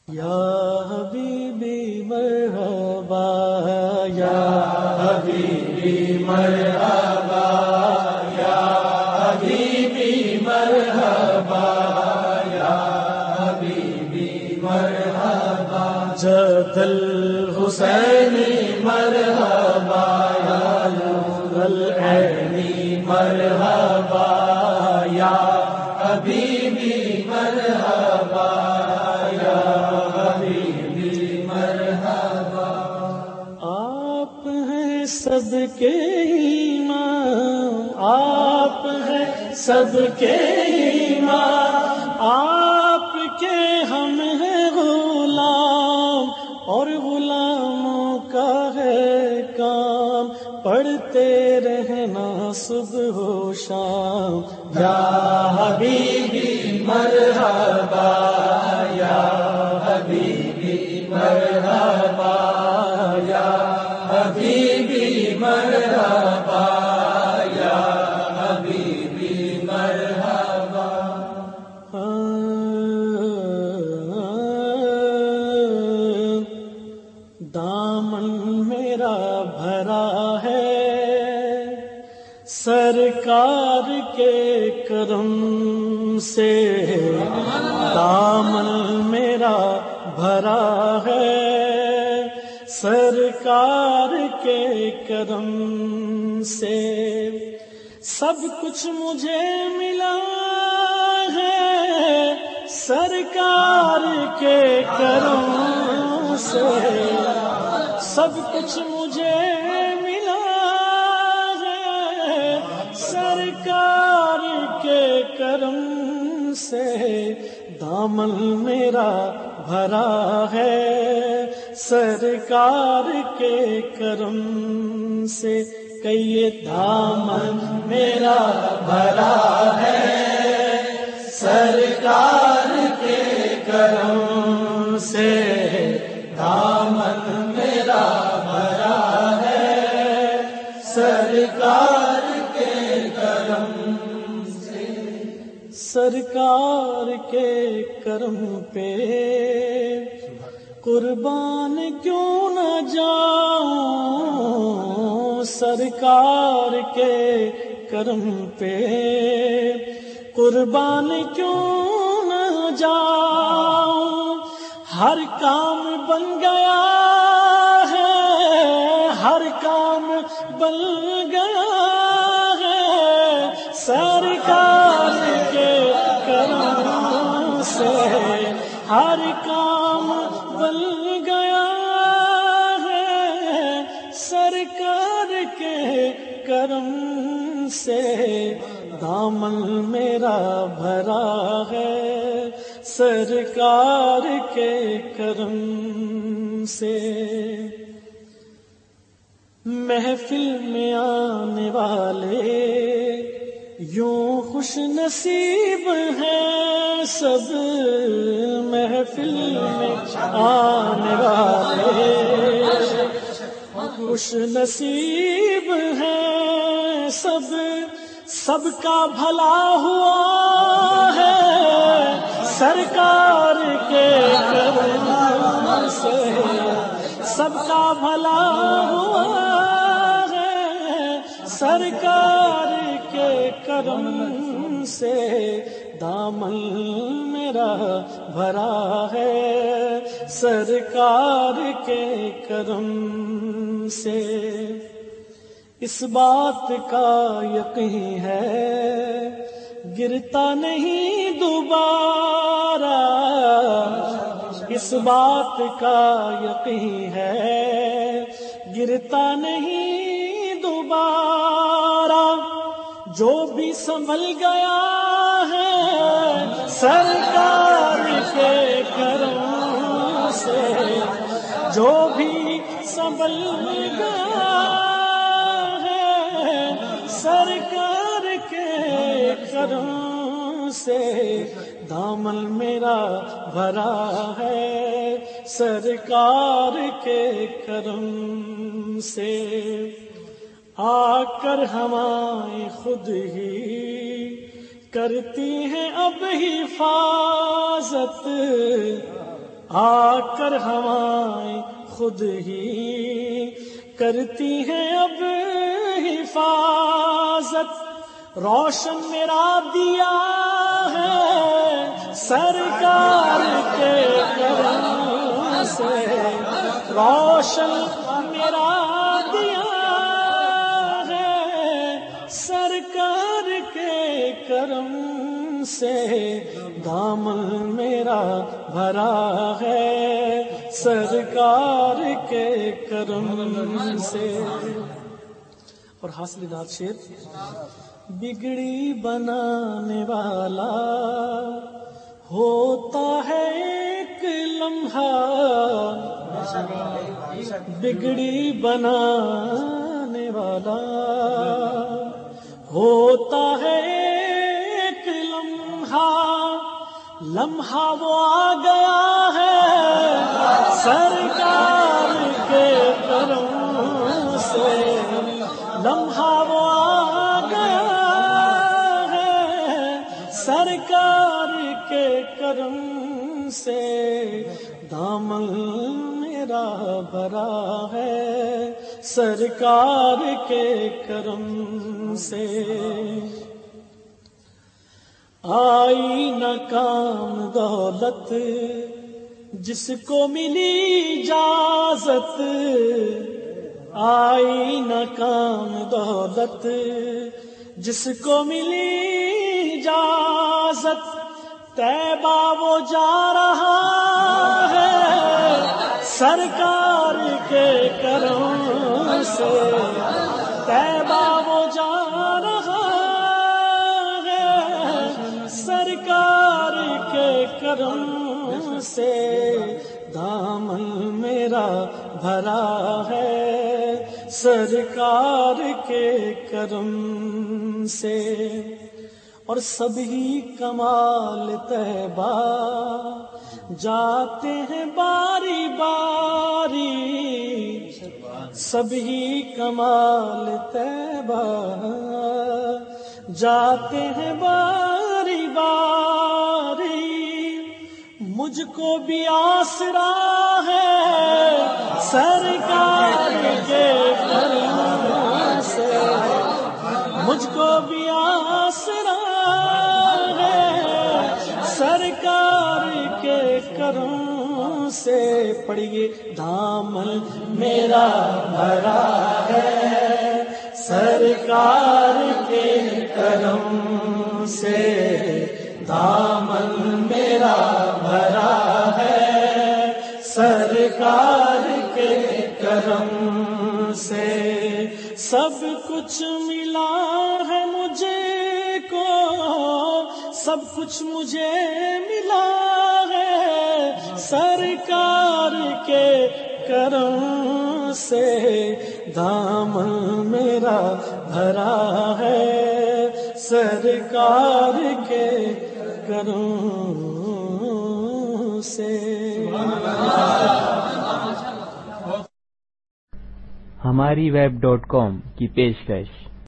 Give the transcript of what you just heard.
یا حبیبی مرحبا، یا حبیبی مرحبا، یا حبیبی مرحبا، یا حبیبی مرحبا، جد الحسینی مرحبا، یا نور العینی مرحبا، یا حبیبی مرحبا، یا حبیبی مرحبا۔ آپ ہیں سب کے ایمان، آپ ہیں سب کے ایمان، آپ کے ہم ہیں غلام، اور غلاموں کا ہے کام، پڑھتے رہنا صبح و شام، یا حبیبی مرحبا، یا حبیبی مرحبا، یا حبیبی مرحبا، یا حبیبی مرحبا۔ دامن میرا بھرا ہے سرکار کے کرم سے، دامن میرا بھرا ہے سرکار کے کرم سے، سب کچھ مجھے ملا ہے سرکار کے کرم سے، سب کچھ مجھے ملا ہے سرکار کے کرم سے، دامن میرا بھرا ہے سرکار کے کرم سے، کہیے دامن میرا بھرا ہے سرکار کے کرم سے، دامن میرا بھرا ہے سرکار کے کرم سے، سرکار کے کرم پہ قربان کیوں نہ جاؤں، سرکار کے کرم پہ قربان کیوں نہ جاؤں، ہر کام بن گیا ہے، ہر کام بن گیا ہے سرکار کے کرم سے، ہر کام بن گیا ہے سرکار کے کرم سے، دامن میرا بھرا ہے سرکار کے کرم سے، محفل میں آنے والے یوں خوش نصیب ہیں سب، محفل میں آنے والے خوش نصیب ہیں سب، سب کا بھلا ہوا ہے سرکار کے کرم سے، سب کا بھلا ہوا ہے سرکار کے کرم سے، دامن میرا بھرا ہے سرکار کے کرم سے، اس بات کا یقین ہے گرتا نہیں دوبارہ، اس بات کا یقین ہے گرتا نہیں دوبارہ، جو بھی سنبھل گیا ہے سرکار کے کرم سے، جو بھی سنبھل گیا ہے سرکار کے کرم سے، دامن میرا بھرا ہے سرکار کے کرم سے، آ کر ہمیں خود ہی کرتی ہیں اب حفاظت، آ کر ہوائیں خود ہی کرتی ہیں اب حفاظت. روشن میرا دیا ہے سرکار کے کرم سے، روشن میرا دیا ہے سرکار کے کرم سے، دامن میرا بھرا ہے سرکار کے کرم سے. اور حاصل داد شعر: بگڑی بنانے والا ہوتا ہے ایک لمحہ، بگڑی بنانے والا ہوتا ہے ایک لمحہ، لمحہ وہ آ گیا ہے سرکار کے کرم سے، لمحہ وہ آ گیا ہے سرکار کے کرم سے، دامن میرا بھرا ہے سرکار کے کرم سے. آئی نہ کام دولت جس کو ملی اجازت، آئی نہ کام دولت جس کو ملی اجازت، طیبہ وہ جا رہا ہے سرکار کے کرم سے، طیبہ وہ جا رہا ہے سرکار کے کرم سے، دامن میرا بھرا ہے سرکار کے کرم سے. اور سبھی کمال طیبہ جاتے ہیں باری باری، سبھی کمال طیبہ جاتے ہیں باری باری، مجھ کو بھی آسرا ہے سرکار کے کرم سے، مجھ کو بھی آسرا ہے سرکار کے کرم سے. پڑھیے: دامن میرا بھرا ہے سرکار کے کرم سے، دامن میرا بھرا ہے سرکار کے کرم سے. سب کچھ ملا ہے مجھے کو، سب کچھ مجھے ملا ہے سرکار کے کرم سے، دامن میرا بھرا ہے سرکار کے کرم سے. ہماری web.com کی پیشکش